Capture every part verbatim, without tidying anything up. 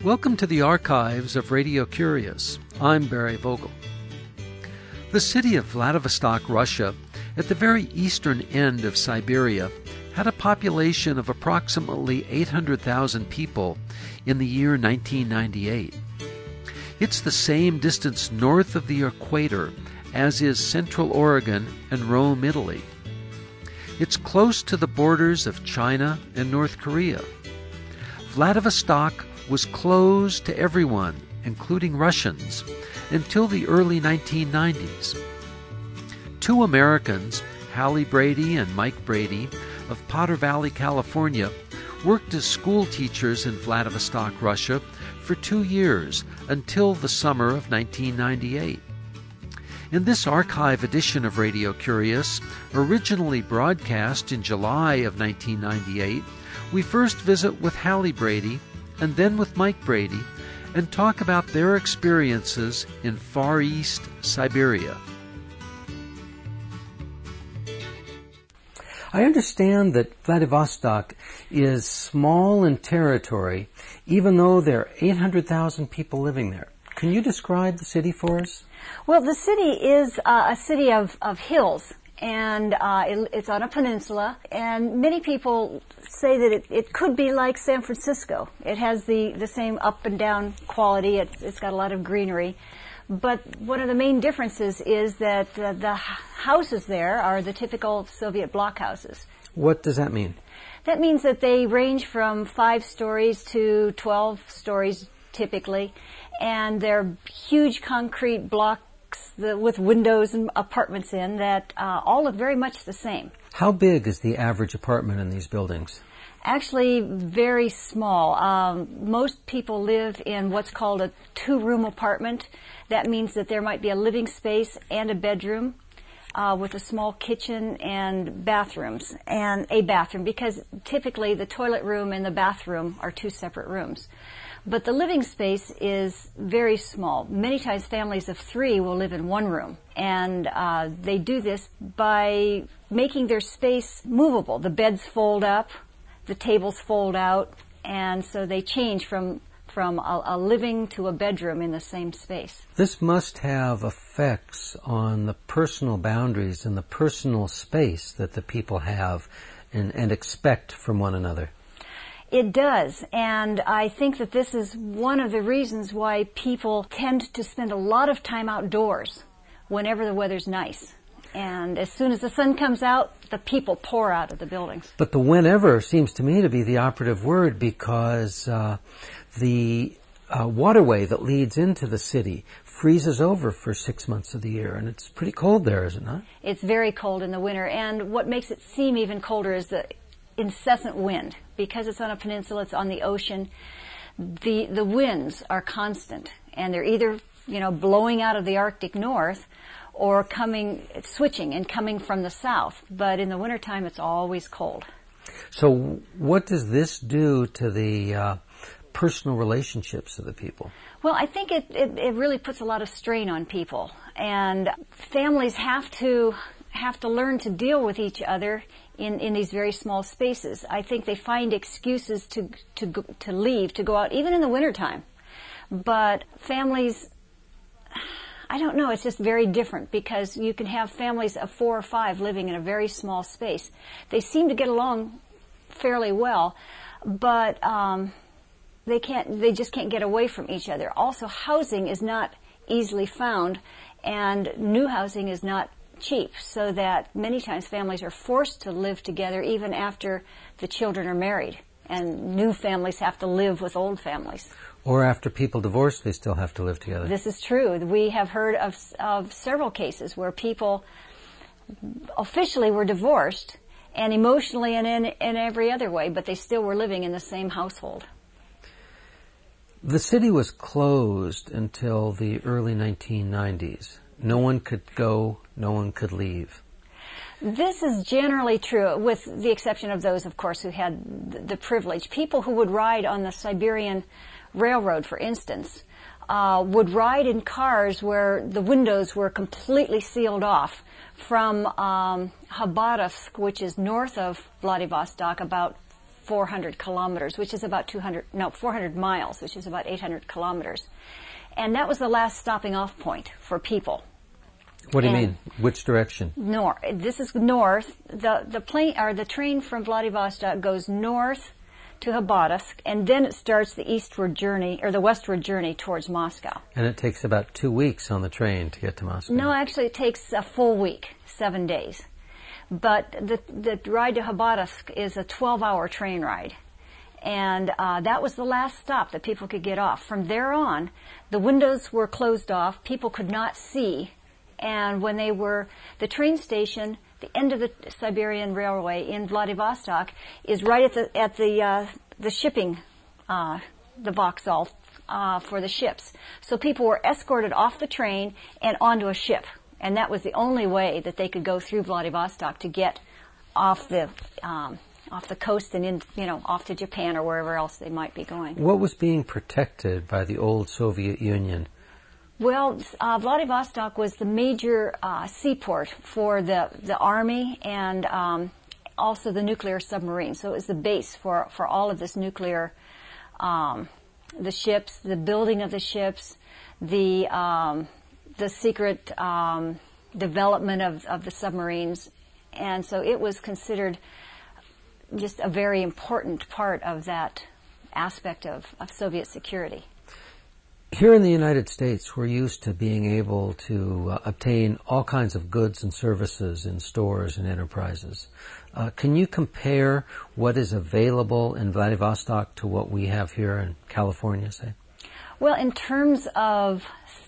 Welcome to the archives of Radio Curious. I'm Barry Vogel. The city of Vladivostok, Russia, at the very eastern end of Siberia, had a population of approximately eight hundred thousand people in the year nineteen ninety-eight. It's the same distance north of the equator as is Central Oregon and Rome, Italy. It's close to the borders of China and North Korea. Vladivostok was closed to everyone, including Russians, until the early nineteen nineties. Two Americans, Hallie Brady and Mike Brady, of Potter Valley, California, worked as school teachers in Vladivostok, Russia, for two years until the summer of nineteen ninety-eight. In this archive edition of Radio Curious, originally broadcast in July of nineteen ninety-eight, we first visit with Hallie Brady and then with Mike Brady and talk about their experiences in Far East Siberia. I understand that Vladivostok is small in territory, even though there are eight hundred thousand people living there. Can you describe the city for us? Well, the city is uh, a city of, of hills, and uh, it, it's on a peninsula, and many people say that it, it could be like San Francisco. It has the, the same up and down quality. It's, it's got a lot of greenery. But one of the main differences is that uh, the houses there are the typical Soviet block houses. What does that mean? That means that they range from five stories to twelve stories typically, and they're huge concrete blocks the, with windows and apartments in that uh, all look very much the same. How big is the average apartment in these buildings? Actually, very small. Um, most people live in what's called a two-room apartment. That means that there might be a living space and a bedroom uh, with a small kitchen and bathrooms, and a bathroom, because typically the toilet room and the bathroom are two separate rooms. But the living space is very small. Many times families of three will live in one room, and uh, they do this by making their space movable. The beds fold up, the tables fold out, and so they change from from a, a living to a bedroom in the same space. This must have effects on the personal boundaries and the personal space that the people have and, and expect from one another. It does, and I think that this is one of the reasons why people tend to spend a lot of time outdoors whenever the weather's nice. And as soon as the sun comes out, the people pour out of the buildings. But the whenever seems to me to be the operative word, because uh, the uh, waterway that leads into the city freezes over for six months of the year, and it's pretty cold there, is it not? It's very cold in the winter, and what makes it seem even colder is the incessant wind. Because it's on a peninsula, it's on the ocean, the the winds are constant, and they're either, you know, blowing out of the Arctic North or coming, switching and coming from the south. But in the wintertime, it's always cold. So what does this do to the uh, personal relationships of the people? Well, I think it, it, it really puts a lot of strain on people. And families have to have to learn to deal with each other in, in these very small spaces. I think they find excuses to, to, go, to leave, to go out, even in the wintertime. But families, I don't know, it's just very different, because you can have families of four or five living in a very small space. They seem to get along fairly well, but um, they can't, they just can't get away from each other. Also, housing is not easily found, and new housing is not cheap, so that many times families are forced to live together even after the children are married, and new families have to live with old families. Or after people divorce, they still have to live together. This is true. We have heard of, of several cases where people officially were divorced, and emotionally and in, in every other way, but they still were living in the same household. The city was closed until the early nineteen nineties. No one could go, no one could leave. This is generally true, with the exception of those, of course, who had the privilege. People who would ride on the Siberian Railroad, for instance, uh, would ride in cars where the windows were completely sealed off from um, Khabarovsk, which is north of Vladivostok, about four hundred kilometers, which is about two hundred, no, four hundred miles, which is about eight hundred kilometers. And that was the last stopping off point for people. What do you And mean? Which direction? North. This is north. The the plane or the train from Vladivostok goes north to Khabarovsk, and then it starts the eastward journey or the westward journey towards Moscow. And it takes about two weeks on the train to get to Moscow. No, actually, it takes a full week, seven days. But the the ride to Khabarovsk is a twelve-hour train ride. And uh, that was the last stop that people could get off. From there on, the windows were closed off. People could not see. And when they were, the train station, the end of the Siberian Railway in Vladivostok is right at the at the uh, the shipping, uh, the Vauxhall uh, for the ships. So people were escorted off the train and onto a ship. And that was the only way that they could go through Vladivostok to get off the um, off the coast and in, you know, off to Japan or wherever else they might be going. What was being protected by the old Soviet Union? Well, uh, Vladivostok was the major uh, seaport for the, the Army and um, also the nuclear submarines. So it was the base for, for all of this nuclear, um, the ships, the building of the ships, the um, the secret um, development of, of the submarines. And so it was considered just a very important part of that aspect of, of Soviet security. Here in the United States, we're used to being able to uh, obtain all kinds of goods and services in stores and enterprises. Uh, can you compare what is available in Vladivostok to what we have here in California, say? Well, in terms of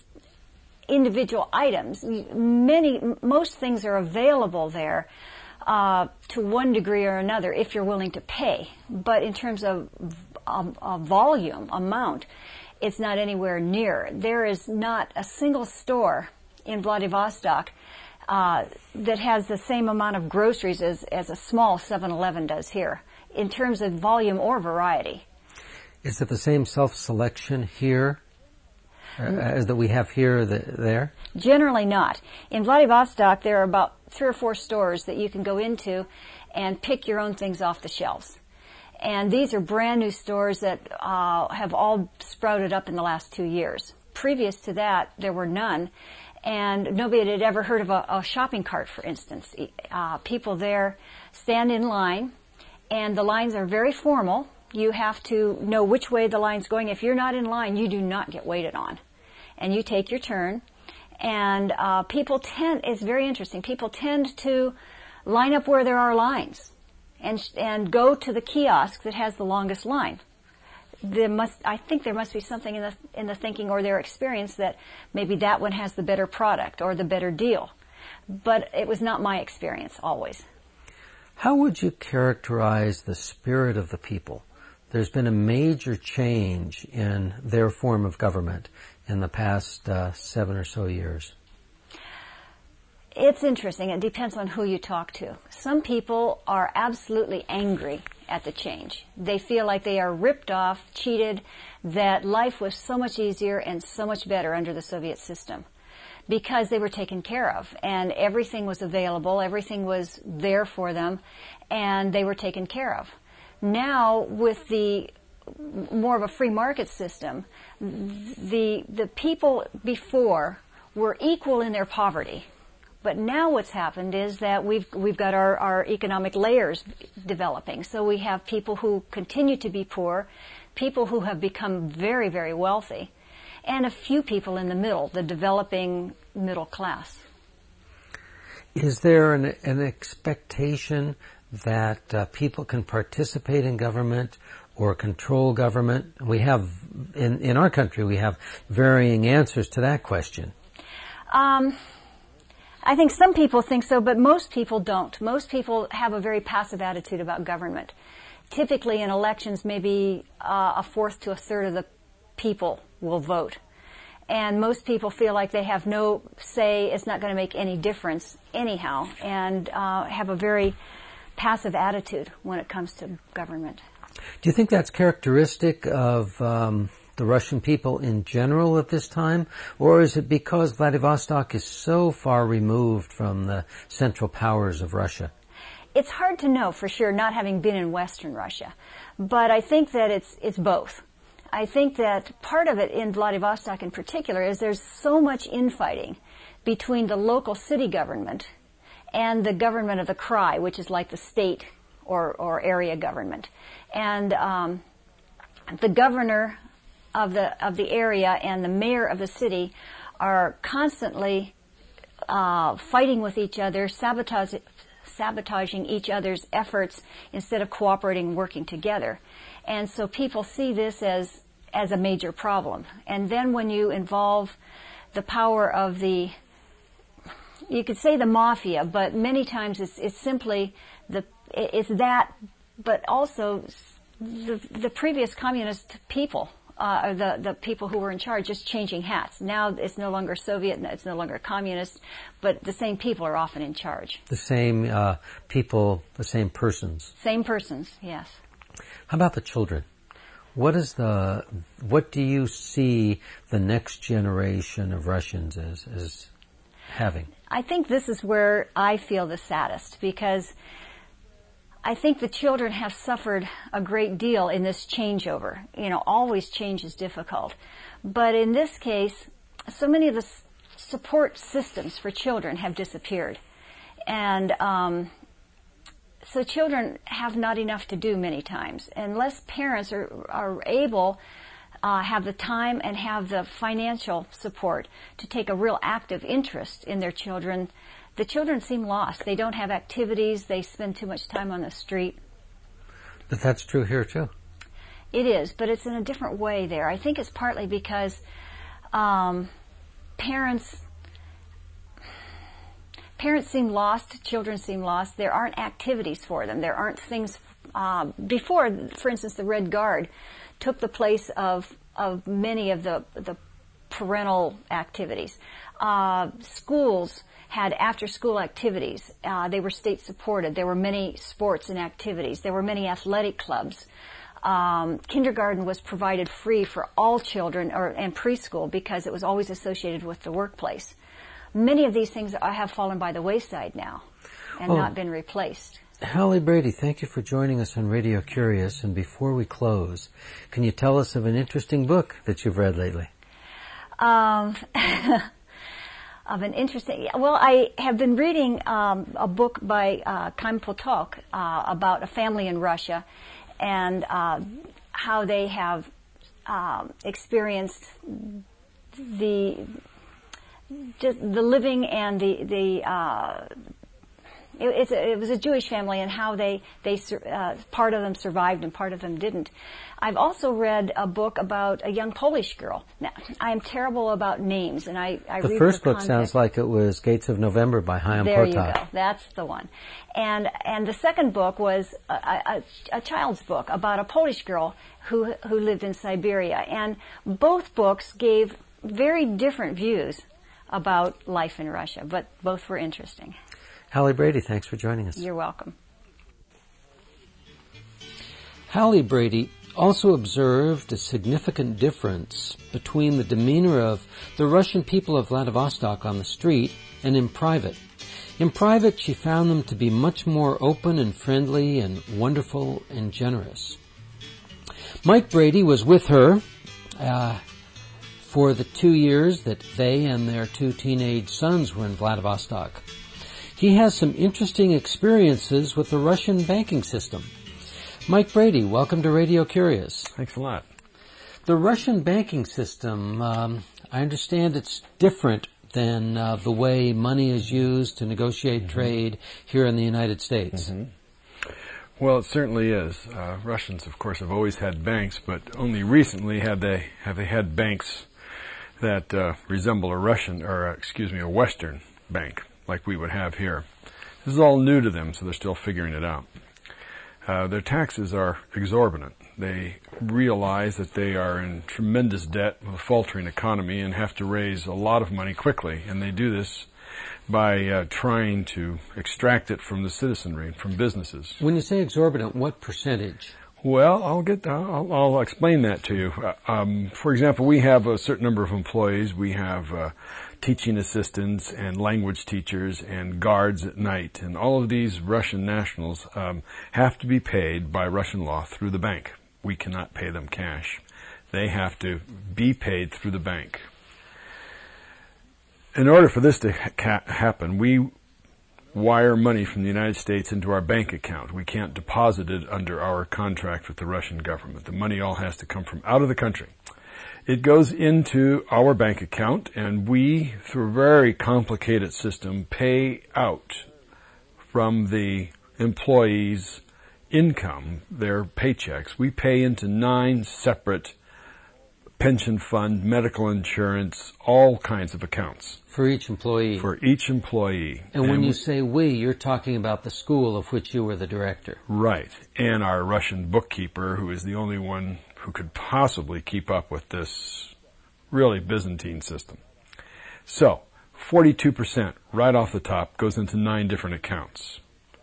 individual items, many, most things are available there uh, to one degree or another if you're willing to pay. But in terms of um, uh, volume, amount, it's not anywhere near. There is not a single store in Vladivostok uh, that has the same amount of groceries as, as a small seven eleven does here, in terms of volume or variety. Is it the same self-selection here uh, as that we have here the, there? Generally not. In Vladivostok, there are about three or four stores that you can go into and pick your own things off the shelves. And these are brand new stores that uh, have all sprouted up in the last two years. Previous to that, there were none. And nobody had ever heard of a, a shopping cart, for instance. Uh, people there stand in line, and the lines are very formal. You have to know which way the line's going. If you're not in line, you do not get waited on. And you take your turn. And uh, people tend, it's very interesting, people tend to line up where there are lines. And and go to the kiosk that has the longest line. There must, I think, there must be something in the in the thinking or their experience that maybe that one has the better product or the better deal. But it was not my experience always. How would you characterize the spirit of the people? There's been a major change in their form of government in the past uh, seven or so years. It's interesting. It depends on who you talk to. Some people are absolutely angry at the change. They feel like they are ripped off, cheated, that life was so much easier and so much better under the Soviet system because they were taken care of and everything was available, everything was there for them, and they were taken care of. Now, with the more of a free market system, the the people before were equal in their poverty. But now what's happened is that we've we've got our, our economic layers developing. So we have people who continue to be poor, people who have become very, very wealthy, and a few people in the middle, the developing middle class. Is there an, an expectation that uh, people can participate in government or control government? We have, in, in our country, we have varying answers to that question. Um... I think some people think so, but most people don't. Most people have a very passive attitude about government. Typically in elections, maybe uh, a fourth to a third of the people will vote. And most people feel like they have no say, it's not going to make any difference anyhow, and uh, have a very passive attitude when it comes to government. Do you think that's characteristic of um, the Russian people in general at this time? Or is it because Vladivostok is so far removed from the central powers of Russia? it's hard to know for sure, not having been in Western Russia. But I think that it's it's both. I think that part of it in Vladivostok in particular is there's so much infighting between the local city government and the government of the Krai, which is like the state or, or area government. And um, the governor of the of the area and the mayor of the city are constantly uh, fighting with each other, sabotage, sabotaging each other's efforts instead of cooperating and working together. And so people see this as as a major problem. And then when you involve the power of the, you could say the mafia, but many times it's it's simply the it's that, but also the the previous communist people, uh, or the the people who were in charge, just changing hats. Now it's no longer Soviet, it's no longer communist, but the same people are often in charge. The same uh, people, the same persons. Same persons, yes. How about the children? What is the what do you see the next generation of Russians as as having? I think this is where I feel the saddest, because I think the children have suffered a great deal in this changeover. You know, always change is difficult. But in this case, so many of the s- support systems for children have disappeared. And um, so children have not enough to do many times. Unless parents are, are able, uh, have the time and have the financial support to take a real active interest in their children, the children seem lost. They don't have activities. They spend too much time on the street. But that's true here, too. It is, but it's in a different way there. I think it's partly because um, parents... Parents seem lost, children seem lost. There aren't activities for them. There aren't things. Uh, before, for instance, the Red Guard took the place of of many of the the parental activities. Uh, schools had after-school activities. Uh, they were state-supported. There were many sports and activities. There were many athletic clubs. Um, kindergarten was provided free for all children, or and preschool, because it was always associated with the workplace. Many of these things have fallen by the wayside now and oh. not been replaced. Hallie Brady, thank you for joining us on Radio Curious. And before we close, can you tell us of an interesting book that you've read lately? Um, of an interesting... Well, I have been reading um, a book by uh, Kym Potok uh, about a family in Russia and uh, how they have um, experienced the... just the living and the the uh, it, it's a, it was a Jewish family, and how they they uh, part of them survived and part of them didn't. I've also read a book about a young Polish girl. Now, I am terrible about names, and I, I the read first the book context. Sounds like it was Gates of November by Chaim There Potok. you go. That's the one. And and the second book was a, a, a child's book about a Polish girl who who lived in Siberia, and both books gave very different views about life in Russia, but both were interesting. Hallie Brady, thanks for joining us. You're welcome. Hallie Brady also observed a significant difference between the demeanor of the Russian people of Vladivostok on the street and in private. In private, she found them to be much more open and friendly and wonderful and generous. Mike Brady was with her uh, for the two years that they and their two teenage sons were in Vladivostok. He has some interesting experiences with the Russian banking system. Mike Brady, welcome to Radio Curious. Thanks a lot. The Russian banking system, um, I understand it's different than uh, the way money is used to negotiate mm-hmm. trade here in the United States. Mm-hmm. Well, it certainly is. Uh, Russians, of course, have always had banks, but only recently have they have they had banks that uh, resemble a Russian, or uh, excuse me, a Western bank like we would have here. This is all new to them, so they're still figuring it out. Uh, their taxes are exorbitant. They realize that they are in tremendous debt with a faltering economy and have to raise a lot of money quickly, and they do this by uh, trying to extract it from the citizenry, from businesses. When you say exorbitant, what percentage? Well, I'll get. I'll, I'll explain that to you. Uh, um, for example, we have a certain number of employees. We have uh, teaching assistants and language teachers and guards at night. And all of these Russian nationals um, have to be paid by Russian law through the bank. We cannot pay them cash. They have to be paid through the bank. In order for this to ha- happen, we wire money from the United States into our bank account. We can't deposit it under our contract with the Russian government. The money all has to come from out of the country. It goes into our bank account, and we, through a very complicated system, pay out from the employees' income, their paychecks. We pay into nine separate pension fund, medical insurance, all kinds of accounts. For each employee? For each employee. And, and when you say we, you're talking about the school of which you were the director. Right. And our Russian bookkeeper, who is the only one who could possibly keep up with this really Byzantine system. So, forty-two percent right off the top goes into nine different accounts.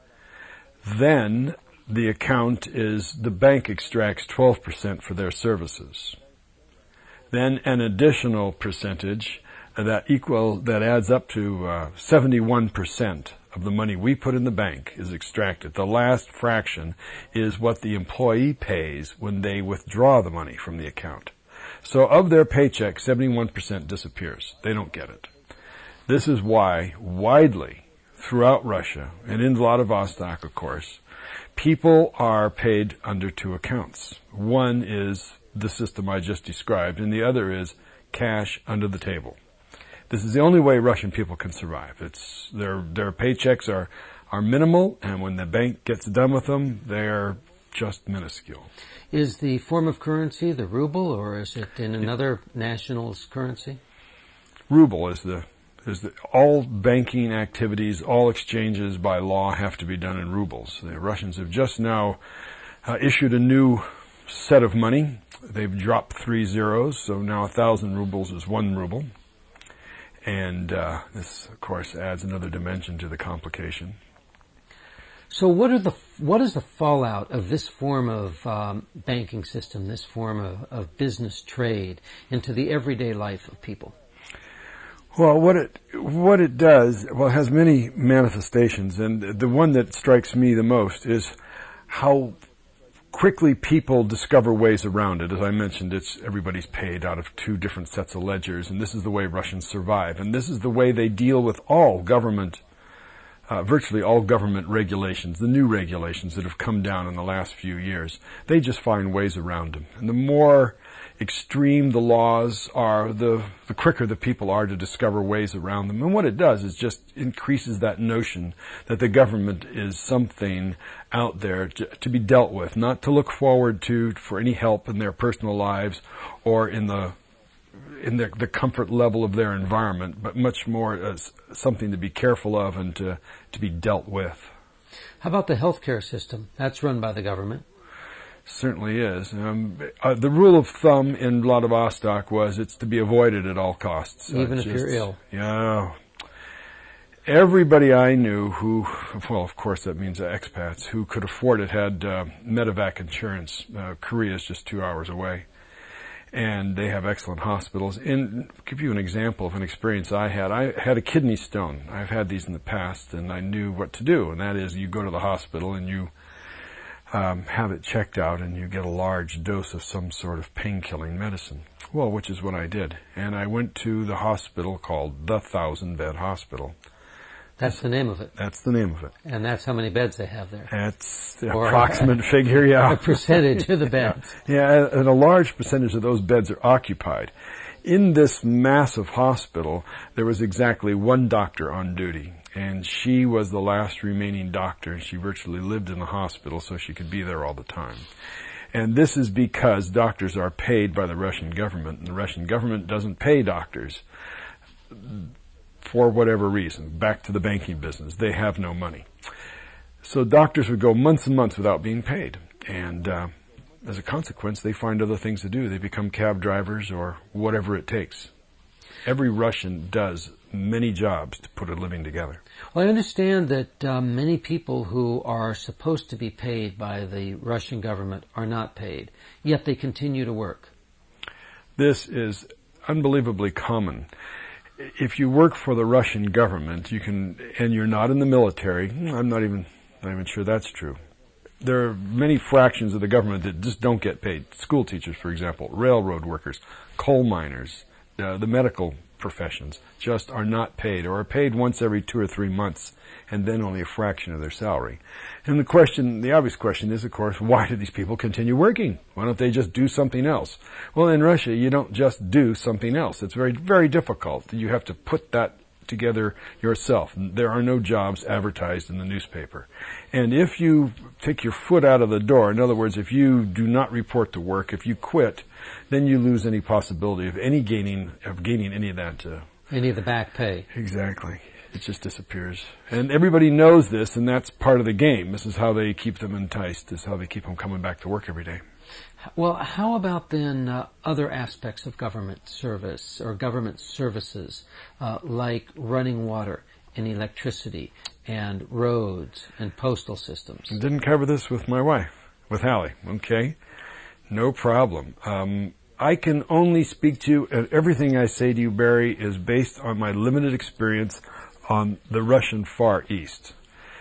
Then the account is, the bank extracts twelve percent for their services. Then an additional percentage that equal that adds up to uh, seventy-one percent of the money we put in the bank is extracted. The last fraction is what the employee pays when they withdraw the money from the account. So of their paycheck, seventy-one percent disappears. They don't get it. This is why widely throughout Russia, and in Vladivostok, of course, people are paid under two accounts. One is the system I just described, and the other is cash under the table. This is the only way Russian people can survive. It's their their paychecks are are minimal, and when the bank gets done with them, they're just minuscule. Is the form of currency the ruble, or is it in another national's currency? Ruble is the is the all banking activities, all exchanges by law have to be done in rubles. The Russians have just now uh, issued a new set of money. They've dropped three zeros, so now a thousand rubles is one ruble. And uh, this, of course, adds another dimension to the complication. So what are the what is the fallout of this form of um, banking system, this form of, of business trade, into the everyday life of people? Well, what it what it does, well, it has many manifestations, and the one that strikes me the most is how quickly people discover ways around it. As I mentioned, it's everybody's paid out of two different sets of ledgers, and this is the way Russians survive. And this is the way they deal with all government, uh, virtually all government regulations, the new regulations that have come down in the last few years. They just find ways around them. And the more extreme the laws are, the, the quicker the people are to discover ways around them. And what it does is just increases that notion that the government is something out there to, to be dealt with, not to look forward to for any help in their personal lives or in the in the, the comfort level of their environment, but much more as something to be careful of and to, to be dealt with. How about the healthcare system? That's run by the government. Certainly is. Um, uh, the rule of thumb in Vladivostok was it's to be avoided at all costs. Even uh, if just, you're ill. Yeah. Everybody I knew who, well, of course that means expats, who could afford it had uh, medevac insurance. Uh, Korea is just two hours away. And they have excellent hospitals. And I'll give you an example of an experience I had. I had a kidney stone. I've had these in the past, and I knew what to do. And that is you go to the hospital and you Um, have it checked out, and you get a large dose of some sort of pain-killing medicine. Well, which is what I did. And I went to the hospital called the Thousand-Bed Hospital. That's the name of it. That's the name of it. And that's how many beds they have there. That's the or approximate a, figure, yeah. A percentage of the beds. Yeah. yeah, and a large percentage of those beds are occupied. In this massive hospital, there was exactly one doctor on duty. And she was the last remaining doctor, and she virtually lived in the hospital so she could be there all the time. And this is because doctors are paid by the Russian government, and the Russian government doesn't pay doctors for whatever reason. Back to the banking business. They have no money. So doctors would go months and months without being paid. And uh, as a consequence, they find other things to do. They become cab drivers or whatever it takes. Every Russian does many jobs to put a living together. Well, I understand that um, many people who are supposed to be paid by the Russian government are not paid, yet they continue to work. This is unbelievably common. if you work for the Russian government, you can, and you're not in the military, I'm not even, not even sure that's true. There are many fractions of the government that just don't get paid. School teachers, for example, railroad workers, coal miners, uh, the medical professions just are not paid, or are paid once every two or three months, and then only a fraction of their salary. And the question, the obvious question is, of course, why do these people continue working? Why don't they just do something else? Well, in Russia, you don't just do something else. It's very, very difficult. You have to put that together yourself. There are no jobs advertised in the newspaper. And if you take your foot out of the door, in other words, if you do not report to work, if you quit, then you lose any possibility of any gaining, of gaining any of that. Uh, any of the back pay. Exactly. It just disappears. And everybody knows this, and that's part of the game. This is how they keep them enticed. This is how they keep them coming back to work every day. Well, how about then uh, other aspects of government service or government services, uh, like running water and electricity and roads and postal systems? I didn't cover this with my wife, with Hallie, okay? No problem. Um, I can only speak to you, and everything I say to you, Barry, is based on my limited experience on the Russian Far East.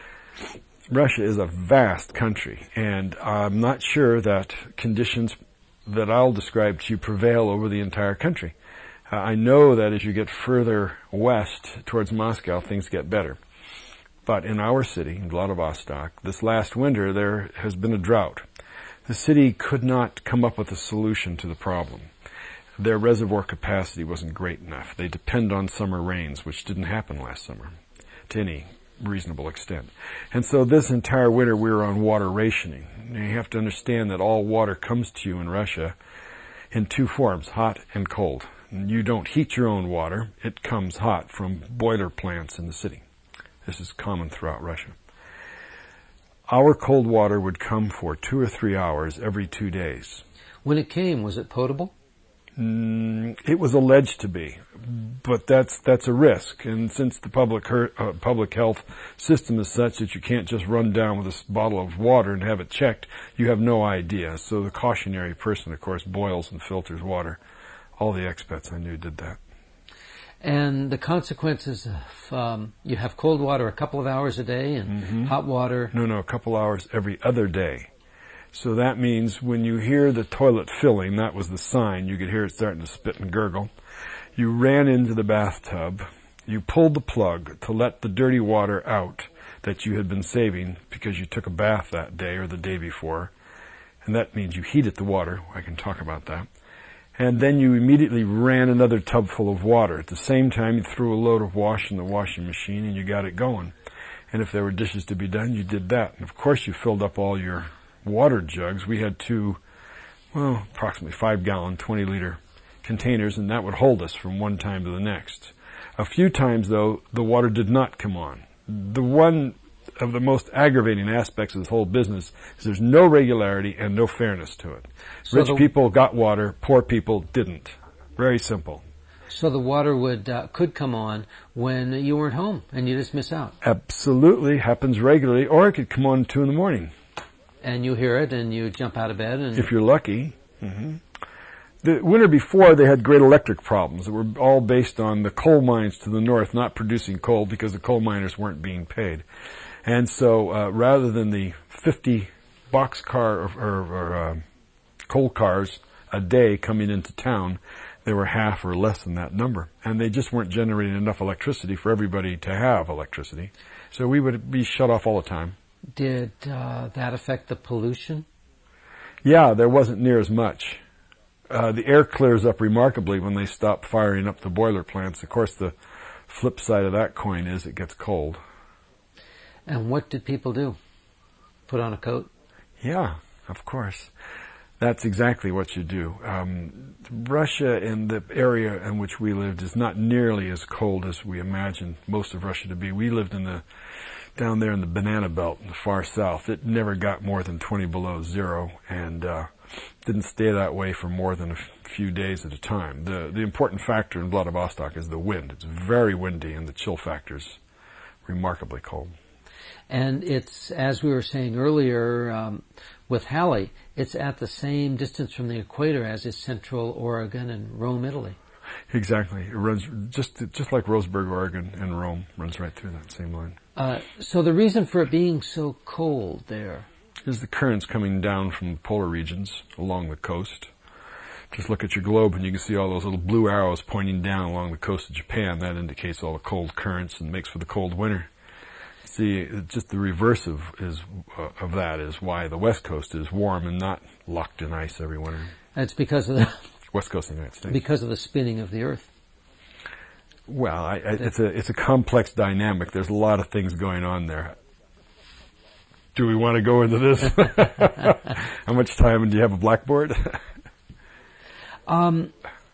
Russia is a vast country, and I'm not sure that conditions that I'll describe to you prevail over the entire country. Uh, I know that as you get further west towards Moscow, things get better. But in our city, in Vladivostok, this last winter there has been a drought. The city could not come up with a solution to the problem. Their reservoir capacity wasn't great enough. They depend on summer rains, which didn't happen last summer to any reasonable extent. And so this entire winter we were on water rationing. Now you have to understand that all water comes to you in Russia in two forms, hot and cold. And you don't heat your own water. It comes hot from boiler plants in the city. This is common throughout Russia. Our cold water would come for two or three hours every two days. When it came, was it potable? Mm, it was alleged to be, but that's that's a risk. And since the public her, uh, public health system is such that you can't just run down with a bottle of water and have it checked, you have no idea. So the cautionary person, of course, boils and filters water. All the expats I knew did that. And the consequences of um, you have cold water a couple of hours a day and mm-hmm. hot water. No, no, a couple hours every other day. So that means when you hear the toilet filling, that was the sign, you could hear it starting to spit and gurgle. You ran into the bathtub, you pulled the plug to let the dirty water out that you had been saving because you took a bath that day or the day before. And that means you heated the water. I can talk about that. And then you immediately ran another tub full of water. At the same time, you threw a load of wash in the washing machine and you got it going. And if there were dishes to be done, you did that. And of course, you filled up all your water jugs. We had two, well, approximately five gallon, twenty liter containers, and that would hold us from one time to the next. A few times, though, the water did not come on. The one of the most aggravating aspects of this whole business is there's no regularity and no fairness to it. So Rich people got water, poor people didn't. Very simple. So the water would uh, could come on when you weren't home, and you just miss out. Absolutely, happens regularly, or it could come on at two in the morning. And you hear it, and you jump out of bed. And if you're lucky. Mm-hmm. The winter before, they had great electric problems that were all based on the coal mines to the north not producing coal because the coal miners weren't being paid. And so uh, rather than the fifty boxcar or, or, or uh, coal cars a day coming into town, they were half or less than that number. And they just weren't generating enough electricity for everybody to have electricity. So we would be shut off all the time. Did uh, that affect the pollution? Yeah, there wasn't near as much. Uh, the air clears up remarkably when they stop firing up the boiler plants. Of course, the flip side of that coin is it gets cold. And what did people do? Put on a coat? Yeah, of course. That's exactly what you do. Um, Russia and the area in which we lived is not nearly as cold as we imagined most of Russia to be. We lived in the down there in the banana belt in the far south. It never got more than twenty below zero and uh, didn't stay that way for more than a f- few days at a time. The the important factor in Vladivostok is the wind. It's very windy and the chill factor's remarkably cold. And it's, as we were saying earlier um, with Hallie, it's at the same distance from the equator as is Central Oregon and Rome, Italy. Exactly. It runs just just like Roseburg, Oregon, and Rome runs right through that same line. Uh, so the reason for it being so cold there is the currents coming down from the polar regions along the coast. Just look at your globe and you can see all those little blue arrows pointing down along the coast of Japan. That indicates all the cold currents and makes for the cold winter. See, just the reverse of is uh, of that is why the West Coast is warm and not locked in ice every winter. That's because of the West Coast of the United States. Because of the spinning of the Earth. Well, I, I, it's a it's a complex dynamic. There's a lot of things going on there. Do we want to go into this? How much time? Do you have a blackboard? um,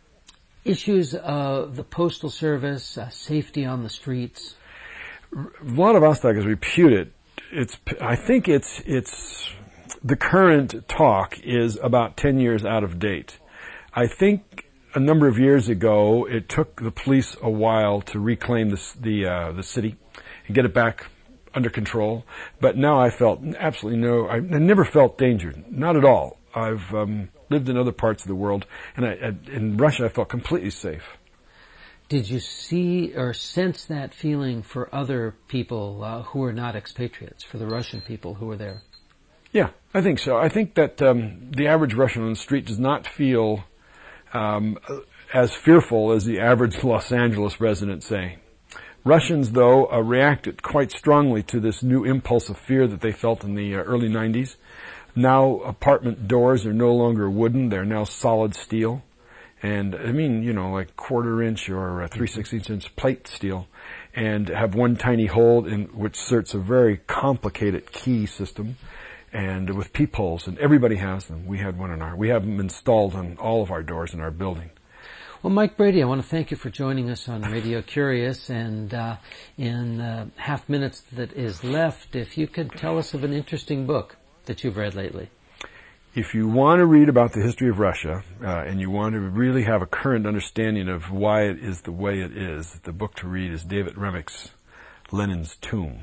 issues of the Postal Service, uh, safety on the streets. Vladivostok is reputed. It's I think it's it's the current talk is about ten years out of date. I think a number of years ago, it took the police a while to reclaim this, the uh, the city and get it back under control. But now I felt absolutely no, I never felt danger, not at all. I've um, lived in other parts of the world, and I, I, in Russia I felt completely safe. Did you see or sense that feeling for other people uh, who are not expatriates, for the Russian people who were there? Yeah, I think so. I think that um, the average Russian on the street does not feel Um, as fearful as the average Los Angeles resident, say. Russians, though, uh, reacted quite strongly to this new impulse of fear that they felt in the uh, early nineties. Now apartment doors are no longer wooden, they're now solid steel. And, I mean, you know, like quarter inch or uh, three sixteenths inch plate steel, and have one tiny hole in which inserts a very complicated key system. And with peepholes, and everybody has them. We had one in our, we have them installed on all of our doors in our building. Well, Mike Brady, I want to thank you for joining us on Radio Curious, and uh, in uh, half minutes that is left, if you could tell us of an interesting book that you've read lately. If you want to read about the history of Russia, uh, and you want to really have a current understanding of why it is the way it is, the book to read is David Remnick's Lenin's Tomb.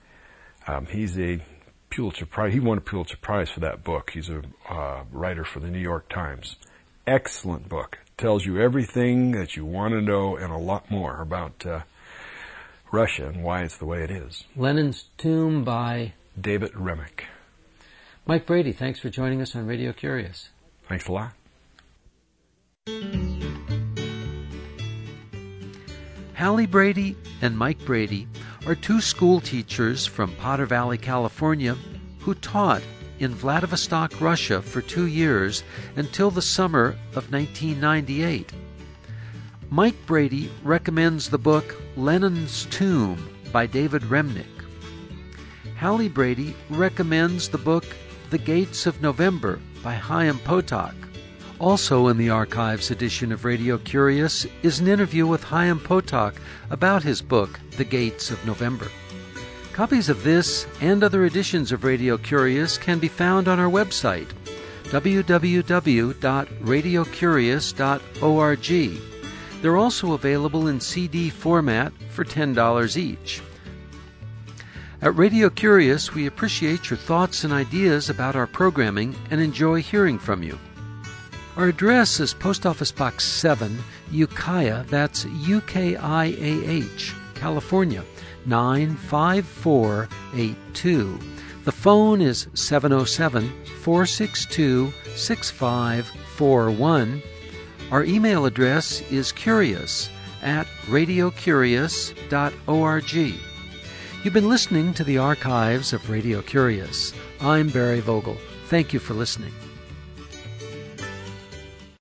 Um, he's a Pulitzer Prize. He won a Pulitzer Prize for that book. He's a uh, writer for the New York Times. Excellent book. Tells you everything that you want to know and a lot more about uh, Russia and why it's the way it is. Lenin's Tomb by David Remnick. Mike Brady, thanks for joining us on Radio Curious. Thanks a lot. Hallie Brady and Mike Brady are two school teachers from Potter Valley, California, who taught in Vladivostok, Russia for two years until the summer of nineteen ninety-eight. Mike Brady recommends the book Lenin's Tomb by David Remnick. Hallie Brady recommends the book The Gates of November by Chaim Potok. Also in the Archives edition of Radio Curious is an interview with Chaim Potok about his book, The Gates of November. Copies of this and other editions of Radio Curious can be found on our website, w w w dot radio curious dot org. They're also available in C D format for ten dollars each. At Radio Curious, we appreciate your thoughts and ideas about our programming and enjoy hearing from you. Our address is Post Office Box seven, Ukiah, that's U K I A H, California, nine five four eight two. The phone is seven oh seven, four six two, six five four one. Our email address is curious at radio curious dot org. You've been listening to the Archives of Radio Curious. I'm Barry Vogel. Thank you for listening.